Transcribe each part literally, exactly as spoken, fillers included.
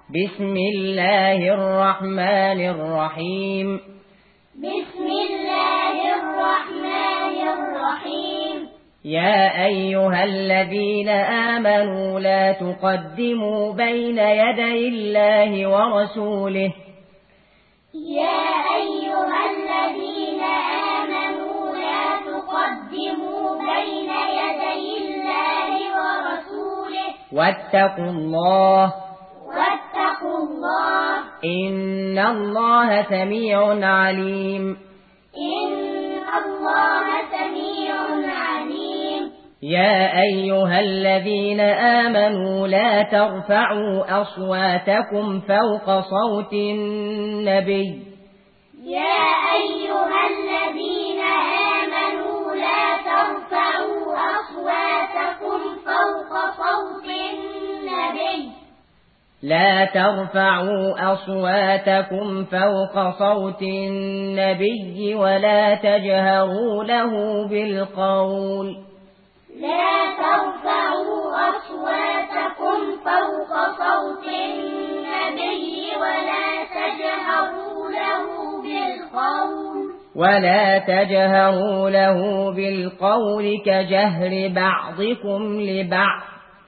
بسم الله الرحمن الرحيم بسم الله الرحمن الرحيم يا أيها الذين آمنوا لا تقدموا بين يدي الله ورسوله يا أيها الذين آمنوا لا تقدموا بين يدي الله ورسوله واتقوا الله واتقوا الله إن الله سميع عليم إن الله سميع عليم يا أيها الذين آمنوا لا ترفعوا أصواتكم فوق صوت النبي يا أيها الذين آمنوا لا ترفعوا أصواتكم فوق صوت النبي لا ترفعوا أصواتكم فوق صوت النبي ولا تجهروا له بالقول لا ترفعوا أصواتكم فوق صوت النبي ولا تجهروا له بالقول ولا تجهروا له بالقول كجهر بعضكم لبعض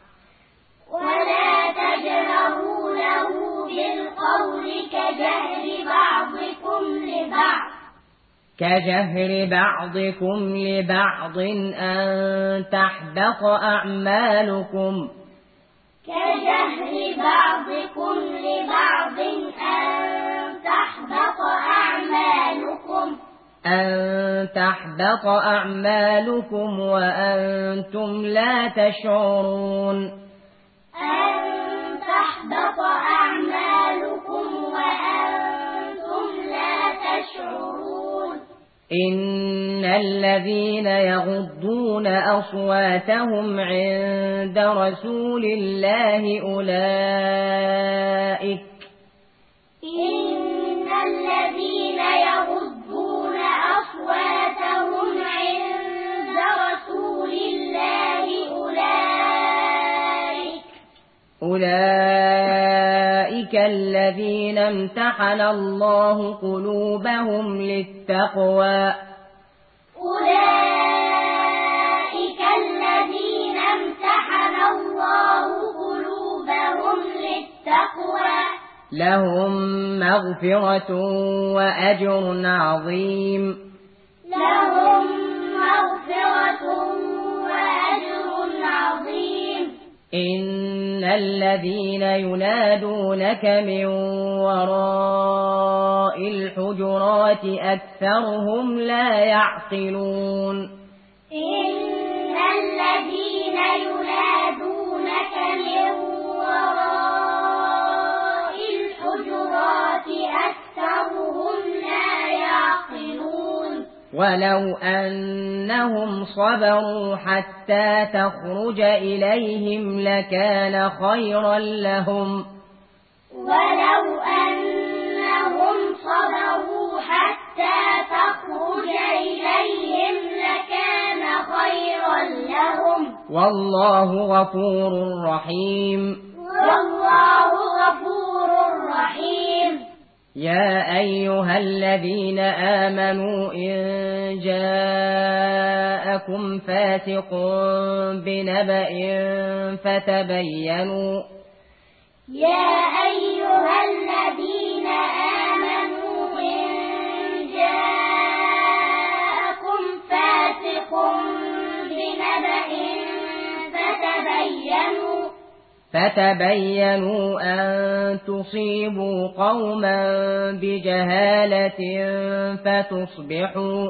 ولا تجهروا له بالقول كجهر بعضكم لبعض كجهر بعضكم لبعض أن تحبط أعمالكم كجهر بعضكم لبعض أن تحبط أعمالكم أن تحبط أعمالكم وأنتم لا تشعرون أن تحبط أعمالكم وأنتم لا تشعرون إن الذين يغضون أصواتهم عند رسول الله أولئك إن الذين يغضون أصواتهم عند رسول الله أولئك أولئك الذين امتحن الله قلوبهم للتقوى أولئك الذين امتحن الله قلوبهم للتقوى لهم مغفرة وأجر عظيم لهم مغفرة وأجر عظيم إن الذين ينادونك من وراء الحجرات أكثرهم لا يعقلون إن الذين ينادونك من وراء الحجرات أكثرهم لا يعقلون ولو أنهم صبروا حتى تخرج إليهم لكان خيرا لهم ولو أنهم صبروا حتى تخرج إليهم لكان خيرا لهم والله غفور رحيم والله غفور رحيم يا أيها الذين آمنوا إن جاءكم فاسق بنبأ فتبينوا يا أيها الذين آمنوا إن جاءكم فاسق بنبأ فتبينوا فتبينوا أن تصيبوا قوما بجهالة فتصبحوا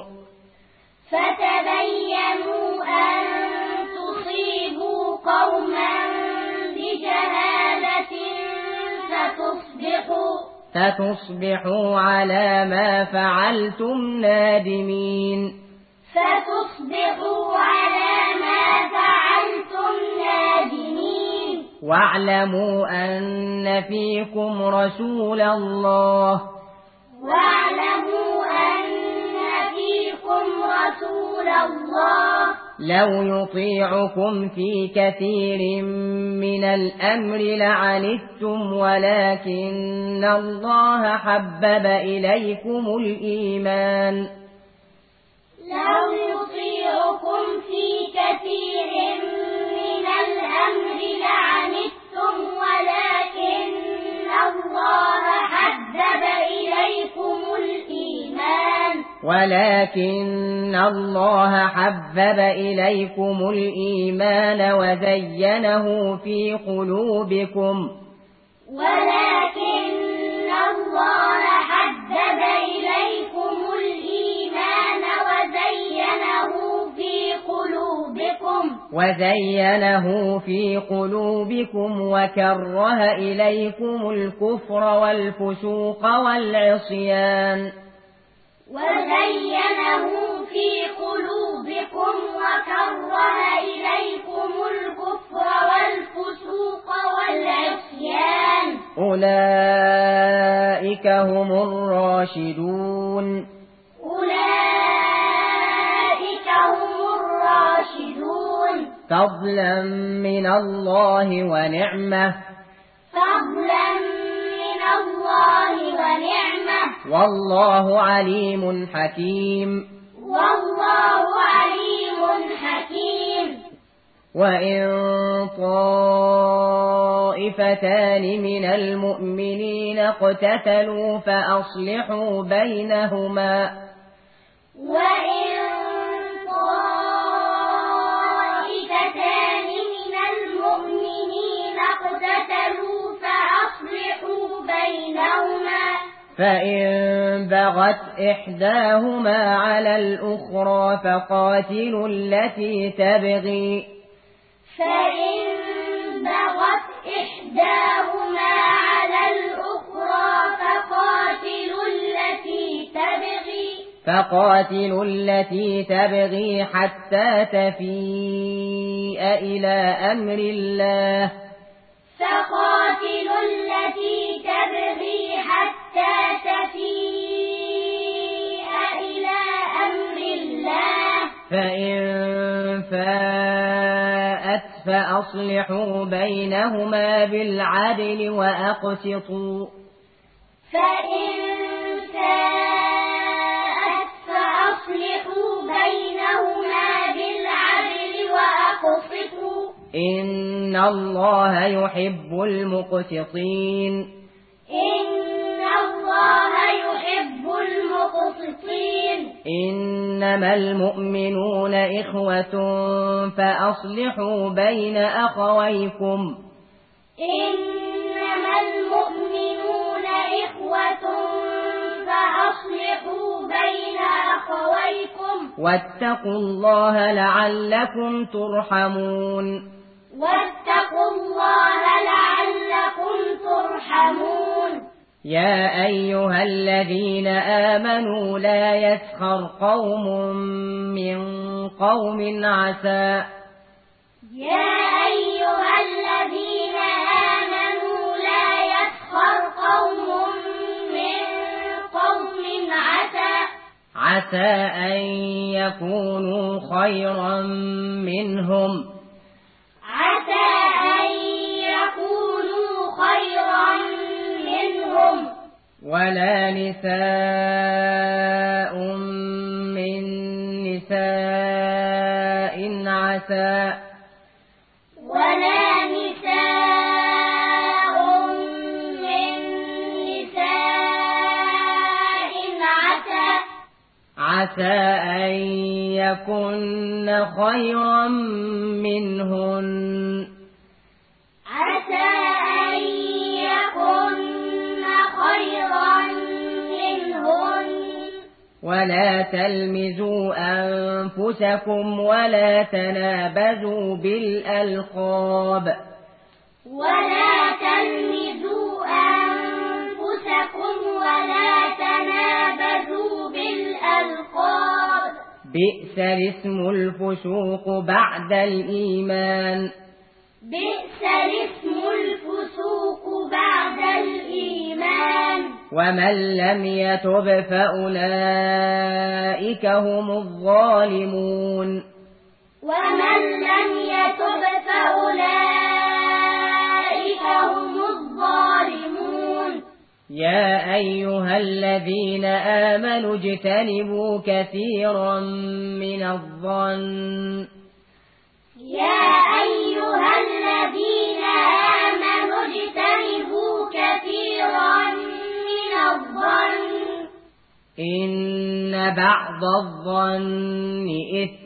فتبينوا أن تصيبوا قوما بجهالة فتصبحوا فتصبحوا على ما فعلتم نادمين فتصبحوا على ما فعلتم نادمين واعلموا أن فيكم رسول الله واعلموا أن فيكم رسول الله لو يطيعكم في كثير من الأمر لعنتم ولكن الله حبب إليكم الإيمان لو يطيعكم في كثير من الأمر لعنتم ولكن الله حبب إليكم الإيمان ولكن الله حبب إليكم الإيمان وزينه في قلوبكم ولكن الله حبب إليكم الإيمان وزينه في قلوبكم وزينه في قلوبكم وكره إليكم الكفر والفسوق والعصيان وزينه في قلوبكم وكره إليكم الكفر والفسوق والعصيان أولئك هم الراشدون أولئك هم الراشدون فضلا من الله ونعمة فضلا من الله ونعمة والله عليم حكيم والله عليم حكيم وإن طائفتان من المؤمنين اقتتلوا فأصلحوا بينهما وإن طائفتان من المؤمنين اقتتلوا فأصلحوا بينهما فإن بغت إحداهما على الأخرى فقاتلوا التي تبغي فإن بغت إحداهما على الأخرى فقاتلوا التي تبغي فقاتلوا التي تبغي حتى تفيء إلى أمر الله فقاتلوا التي تبغي حتى تفيء إلى أمر الله فإن فاءت فأصلحوا بينهما بالعدل وأقسطوا فإن فاءت فأصلحوا بينهما بالعدل وأقسطوا إن الله يحب المقسطين إن الله يحب المقسطين إنما المؤمنون إخوة فأصلحوا بين أخويكم إنما المؤمنون إخوة فأصلحوا بين أخويكم واتقوا الله لعلكم ترحمون واتقوا الله لعلكم ترحمون يا أيها الذين آمنوا لا يسخر قوم من قوم عسى يا أيها الذين آمنوا لا يسخر قوم من قوم عسى عسى أن يكونوا خيرا منهم عسى أن يكونوا خيرا منهم ولا نساء من نساء عسى ولا نساء من نساء عسى عسى أن يكن خيرا منهن عسى أن يكن خيرا منهن ولا تلمزوا أنفسكم ولا تنابزوا بالألقاب ولا تلمزوا أنفسكم ولا تنابزوا بالألقاب بئس الاسم الفسوق بعد الإيمان بئس الاسم الفسوق بعد الإيمان ومن لم يتب فأولئك هم الظالمون ومن لم يتب فأولئك هم الظالمون يا أيها الذين آمنوا اجتنبوا كثيرا من الظن يا أيها الذين آمنوا اجتنبوا كثيرا من الظن إن بعض الظن إثم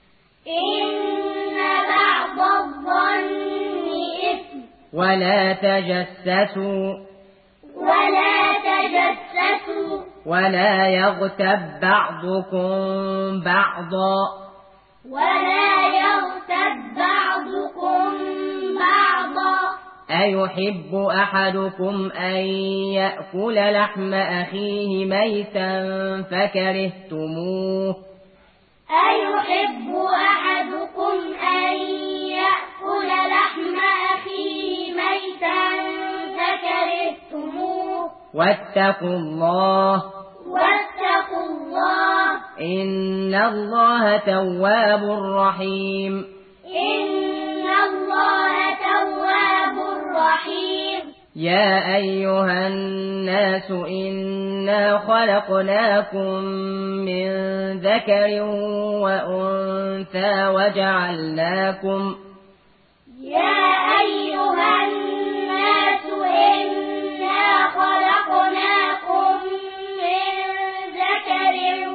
إن بعض الظن إثم ولا تجسسوا ولا تجسسوا ولا يغتب بعضكم بعضا ولا يغتب بعضكم بعضا أيحب أحدكم أن يأكل لحم أخيه ميتا فكرهتموه أيحب أحدكم أن يأكل لحم أخيه ميتا فكرهتموه واتقوا الله واتقوا الله إن الله تواب رحيم إن الله تواب رحيم يا أيها الناس إنا خلقناكم من ذكر وأنثى وجعلناكم يا أيها الناس إنا خلقناكم من ذكر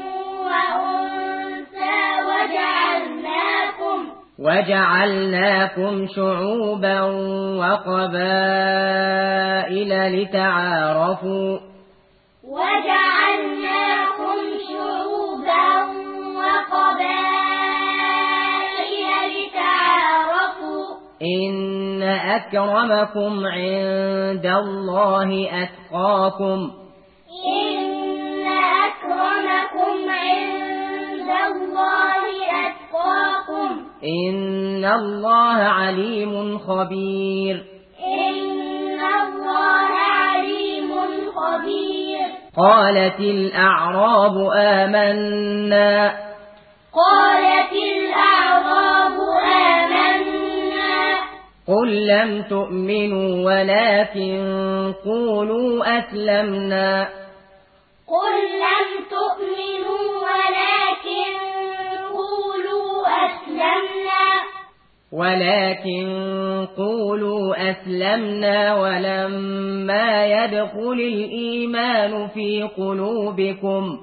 وأنثى وجعلناكم وجعلناكم شعوبا وقبائل لتعارفوا وجعلناكم شعوبا وقبائل لتعارفوا إن أكرمكم عند الله أتقاكم إن أكرمكم عند الله أتقاكم إن الله عليم خبير إن الله عليم خبير قالت الأعراب آمنا قالت الأعراب آمنا قل لم تؤمنوا ولكن قولوا أسلمنا قل لم تؤمنوا ولكن قولوا أسلمنا ولكن قولوا أسلمنا ولما يدخل الإيمان في قلوبكم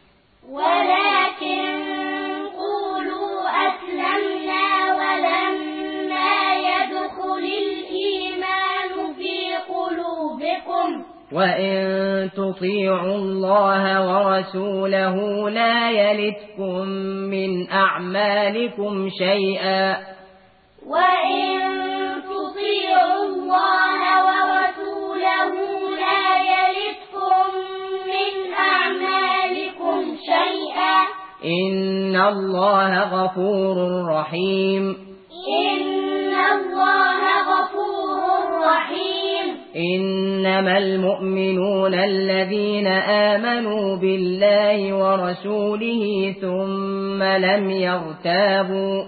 ولكن قولوا أسلمنا ولما يدخل الإيمان في قلوبكم وإن تطيعوا الله ورسوله لا يلتكم من أعمالكم شيئا وإن تطيعوا الله ورسوله لا يلتكم من أعمالكم شيئا إن الله غفور رحيم إن الله غفور رحيم إنما المؤمنون الذين آمنوا بالله ورسوله ثم لم يرتابوا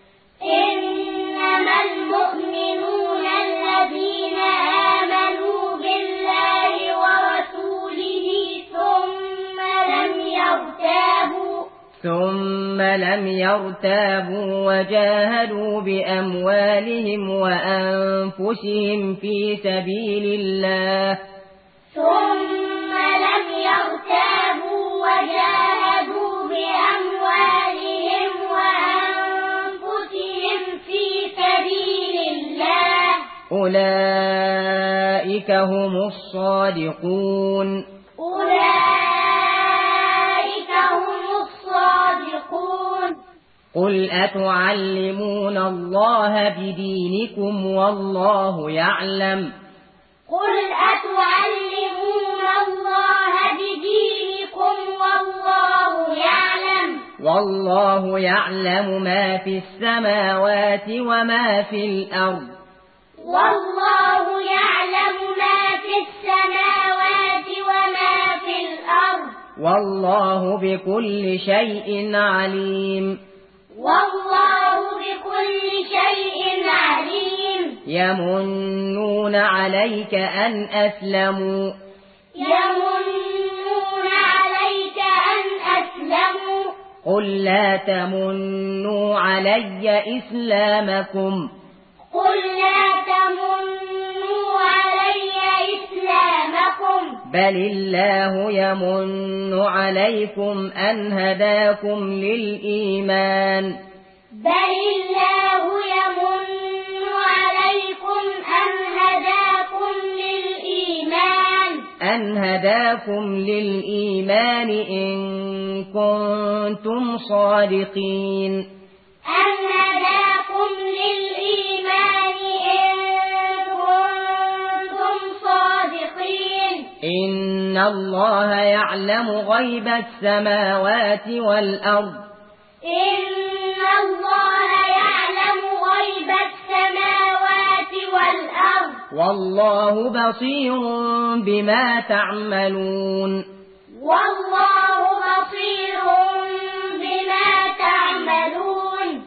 إنما المؤمنون الذين آمنوا بالله ورسوله ثم لم يرتابوا ثم لم يرتابوا وجاهدوا بأموالهم وأنفسهم في سبيل الله ثم لم يرتابوا وجاهدوا بأموالهم وأنفسهم في سبيل الله أولئك هم الصادقون أولئك هم الصادقون قل أتعلمون الله بدينكم والله يعلم قل أتعلمون الله بدينكم والله يعلم والله يعلم ما في السماوات وما في الأرض والله يعلم ما في السماوات وما في الأرض والله بكل شيء عليم والله شيء عليم يمنون عليك أن أسلموا يمنون عليك أن أسلموا قل لا تمنوا علي إسلامكم قل لا تمنوا علي إسلامكم بل الله يمن عليكم أن هداكم للإيمان بل الله يمن عليكم أن هداكم للإيمان أن هداكم للإيمان إن كنتم صادقين أن هداكم للإيمان إن كنتم صادقين إن الله يعلم غيب السماوات والأرض إن الله يعلم غيب السماوات والأرض والله بصير بما تعملون والله